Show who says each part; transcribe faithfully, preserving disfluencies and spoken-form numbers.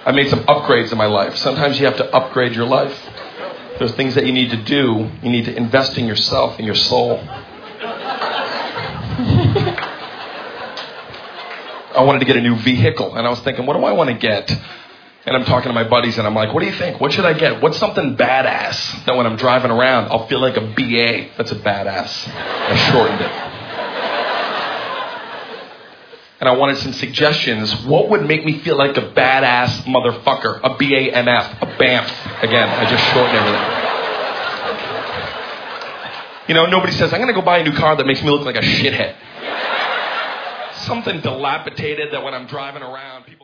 Speaker 1: I made some upgrades in my life. Sometimes you have to upgrade your life. There's things that you need to do. You need to invest in yourself and your soul. I wanted to get a new vehicle, and I was thinking, what do I want to get? And I'm talking to my buddies, and I'm like, what do you think? What should I get? What's something badass that when I'm driving around, I'll feel like a B A? That's a badass. I shortened it. And I wanted some suggestions. What would make me feel like a badass motherfucker? A B A M F, a B A M F. Again, I just shortened everything. You know, nobody says, I'm going to go buy a new car that makes me look like a shithead. Something dilapidated that when I'm driving around, people